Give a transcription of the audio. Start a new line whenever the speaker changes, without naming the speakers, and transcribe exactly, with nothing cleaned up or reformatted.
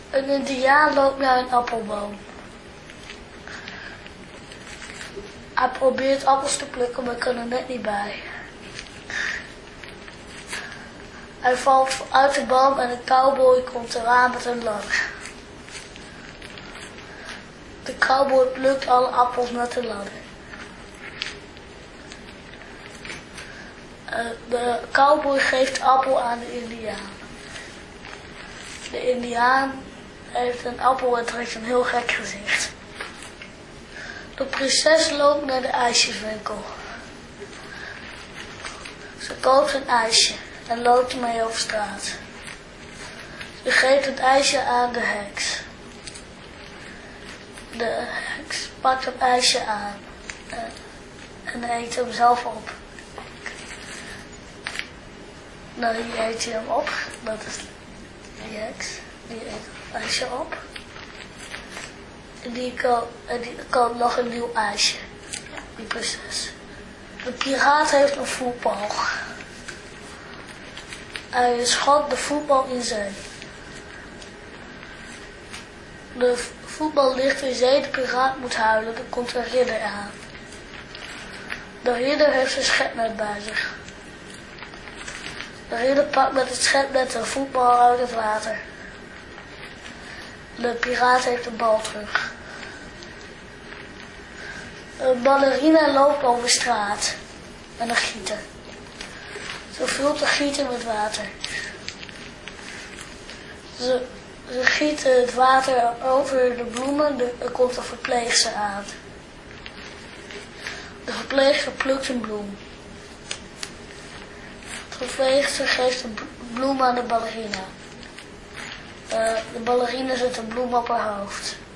Een indiaan loopt naar een appelboom. Hij probeert appels te plukken, maar kan er net niet bij. Hij valt uit de boom en een cowboy komt eraan met een ladder. De cowboy plukt alle appels met de ladder. Uh, de cowboy geeft de appel aan de indiaan. De indiaan heeft een appel en trekt een heel gek gezicht. De prinses loopt naar de ijsjeswinkel. Ze koopt een ijsje en loopt ermee over straat. Ze geeft het ijsje aan de heks. De heks pakt het ijsje aan en, en eet hem zelf op. Nou, die eet hij hem op. Dat is die heks. Die eet het ijsje op. En die koopt, en die koopt nog een nieuw ijsje. Die prinses. De piraat heeft een voetbal. Hij schot de voetbal in zee. De voetbal ligt in zee, de piraat moet huilen, dan komt een ridder aan. De ridder heeft een schepnet bij zich. De ridder pakt met het schepnet een voetbal uit het water. De piraat heeft de bal terug. Een ballerina loopt over straat met een gieter. Ze vult de gieter met water. Ze, ze giet het water over de bloemen, er komt een verpleegster aan. De verpleegster plukt een bloem. De verpleegster geeft een bloem aan de ballerina. Uh, de ballerina zet een bloem op haar hoofd.